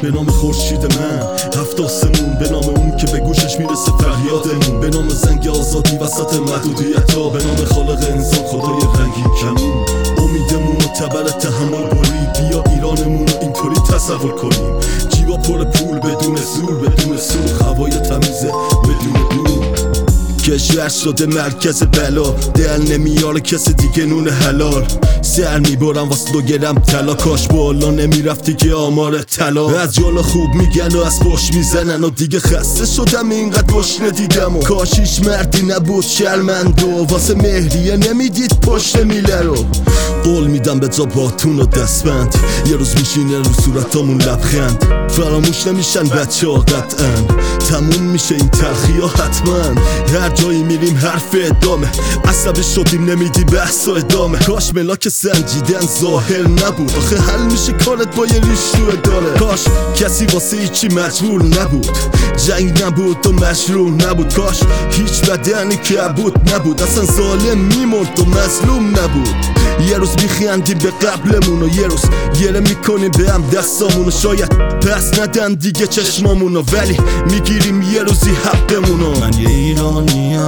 به نام خورشید من، هفت آسمون به نام اون که به گوشش میرسه فریادمون، به نام زنگ آزادی وسط محدودیت ها، به نام خالق انسان خدای رنگین کمون. امیدمون و تبر تحمل برید، بیا ایرانمون رو اینطوری تصور کنیم، جیبا پر پول بدون زور بدون سوخ، هوای تمیزه بدون دور. کشور شده مرکز بلا، دل نمیاره کسی دیگه نون حلال، سر میبرم واسه 2 گرم طلا، کاش بالا نمیرفتی که آمار طلا. از جالا خوب میگن و از پشت میزنن و دیگه خسته شدم اینقدر گشنه دیدم و کاش هیچ مردی نبود شرمنده و واسه مهریه نمیدید پشت میله رو. قول میدم به جا باتون و دستبند، یه روز میشینه رو صورتامون لبخند، فراموش نمیشن بچه ها قطعا، تموم میشه این تلخی ها حتما. هر جایی میریم حرف ادامه، عصبی شدیم نمیدی بحث و ادامه، کاش ملاک سنجیدن ظاهر نبود، آخه حل میشه کارت با یه ریش رو اداره. کاش کسی واسه هیچی مجبور نبود، جنگ نبود و مشروع نبود، کاش هیچ بدنی که بود نبود، اصلا ظالم میمرد و مظلوم نبود. یه روز میخندیم به قبلمون و یه روز گره میکنیم به هم دستامونو، شاید پس ندن دیگه چشمامونو، ولی میگیریم یه روزی حقمونو. من یه ایرانیم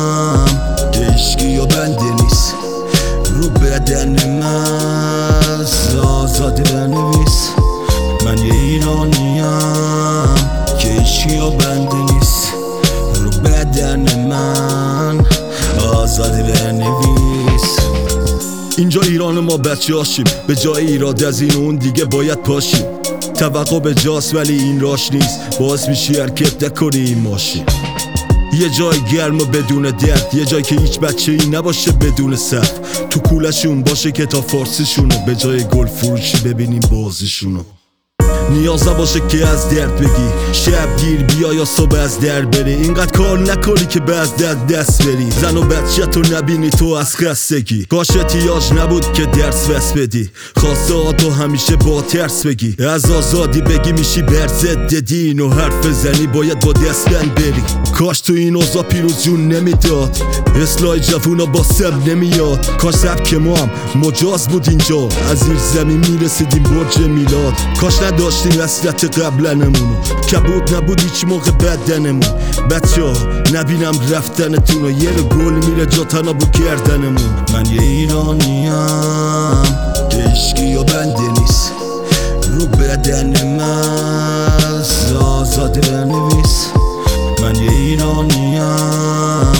که عشقی و بنده نیست، رو بدن من آزاده بنویس. من یه ایرانیم که عشقی و بنده نیست، رو بدن من آزاده بنویس. اینجا ایران ما بچه هاشیم، به جای ایراد از این اون دیگه باید پاشیم، توقع به جاست ولی این راش نیست، باعث میشی حرکت نکنی این ماشین. یه جای گرم و بدون درد، یه جای که هیچ بچه ای نباشه بدون سقف، تو کولشون باشه که تا فارسیشونو، به جای گل فروشی ببینیم بازیشونو. نیاز نباشه که از درد بگی، شب گیر بیا یا صبح از در بری، اینقدر کار نکنی که به از دست بری، زن و بچه تو نبینی تو از خستگی، کاش احتیاج نبود که درس بس بدی، خواسته ها تو همیشه با ترس بگی، از آزادی بگی میشی بر ضد دین و حرف زنی باید با دستن بری. کاش تو این اوضاع پیروز جون نمیداد، اصلاح جوونا با سب نمیاد، کاش سبک ما هم مجاز بود اینجا، از زیر زمین میرسیدیم برج میلاد، کاش نداشتیم وصلت قبلنمونو، کبود نبود هیچ موقع بدنمون، بچه ها نبینم رفتنتونو، یه رو گل میره جا تنابو کردنمون. من یه ایرانیم که عشقی و بنده نیست، رو بدن من آزاده بنویس. من یه ایرانیم